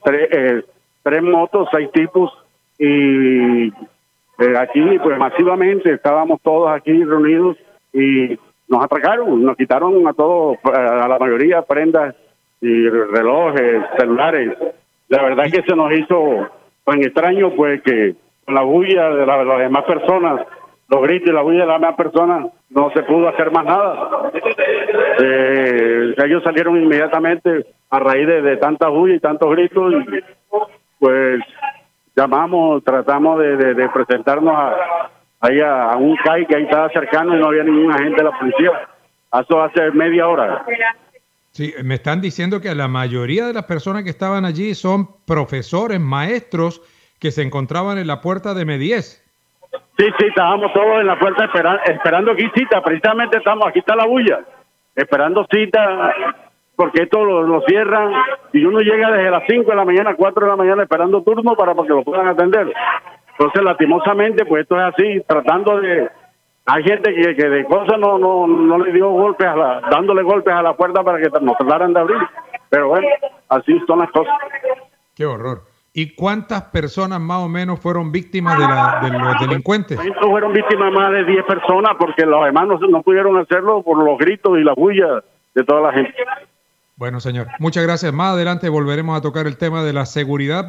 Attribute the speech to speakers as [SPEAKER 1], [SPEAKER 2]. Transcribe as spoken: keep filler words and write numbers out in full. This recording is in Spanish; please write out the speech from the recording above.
[SPEAKER 1] tres, eh, tres motos, seis tipos, y eh, aquí pues masivamente estábamos todos aquí reunidos y nos atracaron, nos quitaron a todos, a la mayoría, prendas y relojes, celulares. La verdad es que se nos hizo tan extraño, pues, que con la bulla de, la, de las demás personas, los gritos y la bulla de las demás personas, no se pudo hacer más nada. Eh, ellos salieron inmediatamente a raíz de, de tanta bulla y tantos gritos, y pues llamamos, tratamos de, de, de presentarnos a, ahí a, a un C A I que ahí estaba cercano y no había ningún agente de la policía. Eso hace media hora.
[SPEAKER 2] Sí, me están diciendo que la mayoría de las personas que estaban allí son profesores, maestros que se encontraban en la puerta de M diez.
[SPEAKER 1] Sí, sí, estábamos todos en la puerta esperando, esperando aquí cita. Precisamente estamos, aquí está la bulla, esperando cita, porque esto lo, lo cierran y uno llega desde las cinco de la mañana, cuatro de la mañana esperando turno para, para que lo puedan atender. Entonces, lastimosamente, pues esto es así, tratando de... Hay gente que, que de cosas no no no le dio golpes, a la, dándole golpes a la puerta para que nos trataran de abrir. Pero bueno, así son las cosas.
[SPEAKER 2] Qué horror. ¿Y cuántas personas más o menos fueron víctimas de, la, de los delincuentes?
[SPEAKER 1] Fueron víctimas más de diez personas porque los hermanos no pudieron hacerlo por los gritos y la bulla de toda la gente.
[SPEAKER 2] Bueno, señor, muchas gracias. Más adelante volveremos a tocar el tema de la seguridad.